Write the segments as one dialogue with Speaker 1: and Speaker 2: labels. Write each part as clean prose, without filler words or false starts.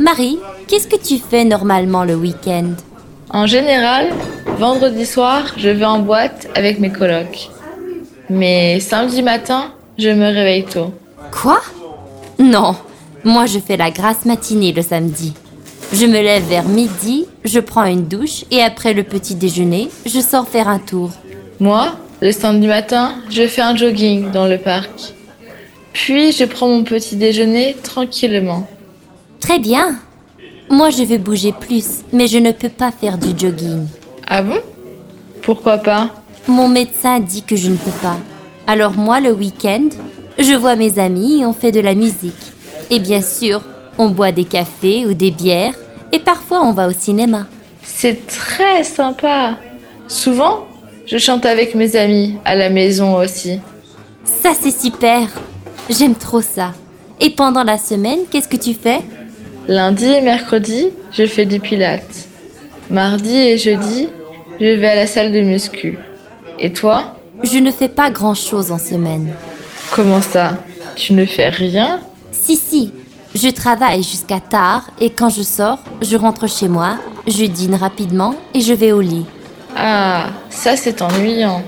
Speaker 1: Marie, qu'est-ce que tu fais normalement le week-end?
Speaker 2: En général, vendredi soir, je vais en boîte avec mes colocs. Mais samedi matin, je me réveille tôt.
Speaker 1: Quoi? Non, moi je fais la grasse matinée le samedi. Je me lève vers midi, je prends une douche et après le petit déjeuner, je sors faire un tour.
Speaker 2: Moi, le samedi matin, je fais un jogging dans le parc. Puis je prends mon petit déjeuner tranquillement.
Speaker 1: Très bien. Moi je vais bouger plus, mais je ne peux pas faire du jogging.
Speaker 2: Ah bon? Pourquoi pas?
Speaker 1: Mon médecin dit que je ne peux pas. Alors moi le week-end, je vois mes amis et on fait de la musique. Et bien sûr, on boit des cafés ou des bières et parfois on va au cinéma.
Speaker 2: C'est très sympa. Souvent, je chante avec mes amis à la maison aussi.
Speaker 1: Ça c'est super. J'aime trop ça. Et pendant la semaine, qu'est-ce que tu fais?
Speaker 2: Lundi et mercredi, je fais du pilates. Mardi et jeudi, je vais à la salle de muscu. Et toi?
Speaker 1: Je ne fais pas grand-chose en semaine.
Speaker 2: Comment ça? Tu ne fais rien?
Speaker 1: Si, je travaille jusqu'à tard et quand je sors, je rentre chez moi, je dîne rapidement et je vais au lit.
Speaker 2: Ah, ça c'est ennuyant.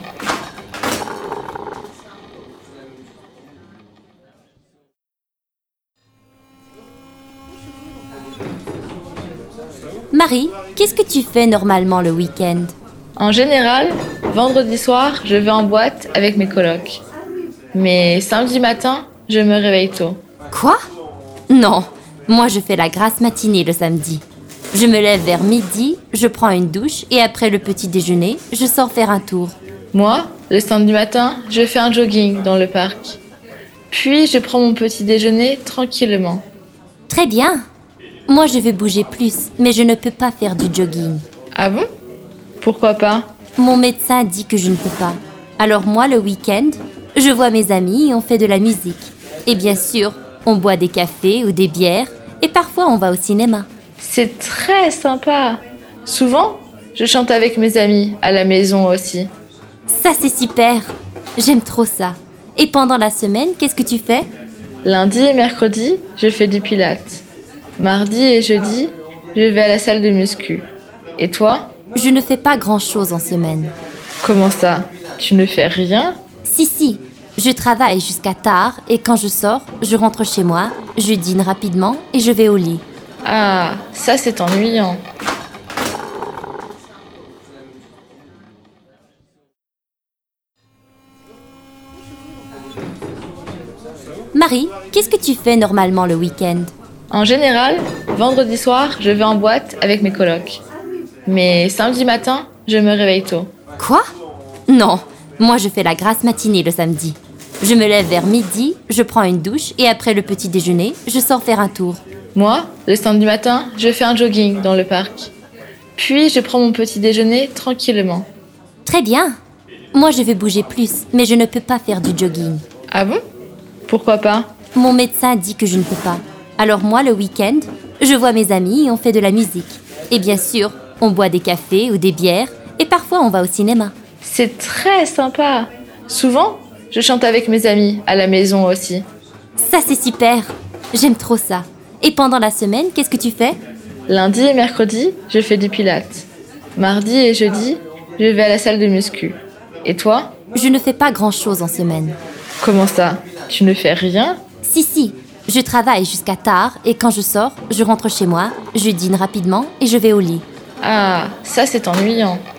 Speaker 1: Marie, qu'est-ce que tu fais normalement le week-end?
Speaker 2: En général, vendredi soir, je vais en boîte avec mes colocs. Mais samedi matin, je me réveille tôt.
Speaker 1: Quoi? Non, moi je fais la grasse matinée le samedi. Je me lève vers midi, je prends une douche et après le petit déjeuner, je sors faire un tour.
Speaker 2: Moi, le samedi matin, je fais un jogging dans le parc. Puis je prends mon petit déjeuner tranquillement.
Speaker 1: Très bien. Moi je vais bouger plus, mais je ne peux pas faire du jogging.
Speaker 2: Ah bon? Pourquoi pas?
Speaker 1: Mon médecin dit que je ne peux pas. Alors moi le week-end, je vois mes amis et on fait de la musique. Et bien sûr, on boit des cafés ou des bières et parfois on va au cinéma.
Speaker 2: C'est très sympa. Souvent, je chante avec mes amis à la maison aussi.
Speaker 1: Ça c'est super. J'aime trop ça. Et pendant la semaine, qu'est-ce que tu fais?
Speaker 2: Lundi et mercredi, je fais du pilates. Mardi et jeudi, je vais à la salle de muscu. Et toi?
Speaker 1: Je ne fais pas grand-chose en semaine.
Speaker 2: Comment ça? Tu ne fais rien?
Speaker 1: Si, je travaille jusqu'à tard et quand je sors, je rentre chez moi, je dîne rapidement et je vais au lit.
Speaker 2: Ah, ça c'est ennuyant.
Speaker 1: Marie, qu'est-ce que tu fais normalement le week-end?
Speaker 2: En général, vendredi soir, je vais en boîte avec mes colocs. Mais samedi matin, je me réveille tôt.
Speaker 1: Quoi? Non, moi je fais la grasse matinée le samedi. Je me lève vers midi, je prends une douche et après le petit déjeuner, je sors faire un tour.
Speaker 2: Moi, le samedi matin, je fais un jogging dans le parc. Puis je prends mon petit déjeuner tranquillement.
Speaker 1: Très bien. Moi je vais bouger plus, mais je ne peux pas faire du jogging.
Speaker 2: Ah bon? Pourquoi pas?
Speaker 1: Mon médecin dit que je ne peux pas. Alors moi le week-end, je vois mes amis et on fait de la musique. Et bien sûr, on boit des cafés ou des bières et parfois on va au cinéma.
Speaker 2: C'est très sympa. Souvent, je chante avec mes amis à la maison aussi.
Speaker 1: Ça c'est super. J'aime trop ça. Et pendant la semaine, qu'est-ce que tu fais?
Speaker 2: Lundi et mercredi, je fais du pilates. Mardi et jeudi, je vais à la salle de muscu. Et toi?
Speaker 1: Je ne fais pas grand-chose en semaine.
Speaker 2: Comment ça? Tu ne fais rien?
Speaker 1: Si, je travaille jusqu'à tard et quand je sors, je rentre chez moi, je dîne rapidement et je vais au lit.
Speaker 2: Ah, ça c'est ennuyant.